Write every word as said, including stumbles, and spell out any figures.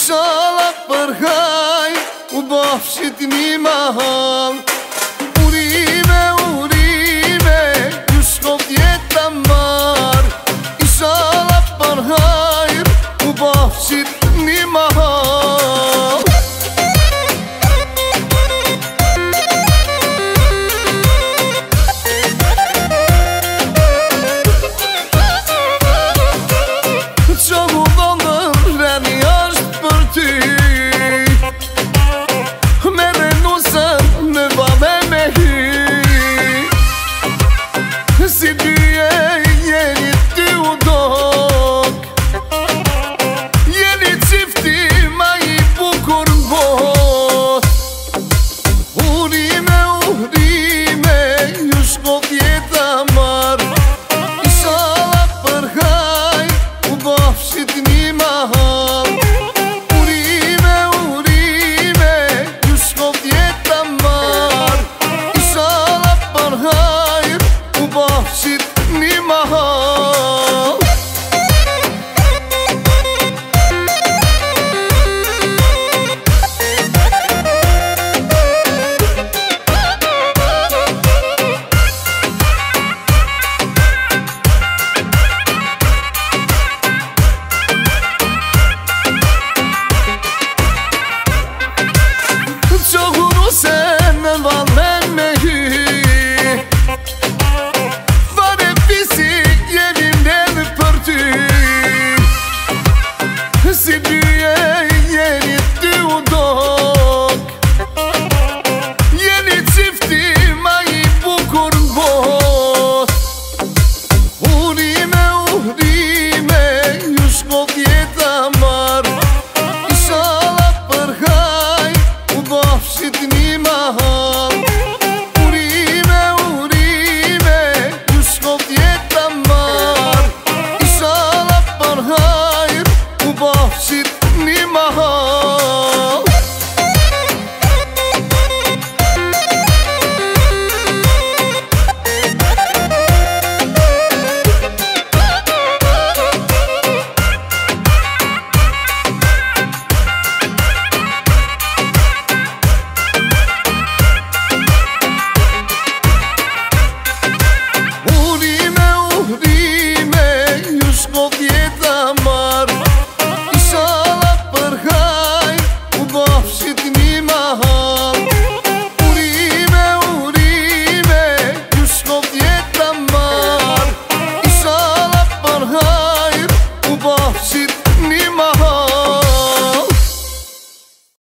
Inshallah për haj u bafshit një mahal. Urime, urime, ju shkot jeta mar. Inshallah për haj u bafshit një mahal. Qohu dhëndër reni është për ty, me renusën me vame me hy. Si dyje jeni ty u dok, jeni qifti ma i bukur në bot. Urime, urime, ju shkot jeta mar. Inshallah për haj u bafshit një mahal. Urime, urime, ju shkot jeta mar. Inshallah për haj u bafshit një mahal. Qohuru se në valen me hy, fare fisi jemi ndedhe për ty. Si dyje jeni ty u dok, jeni qifti ma i bukur në bot. Urime, urime, ju shkot jeta mar. Inshallah për haj u bafshit një mahal.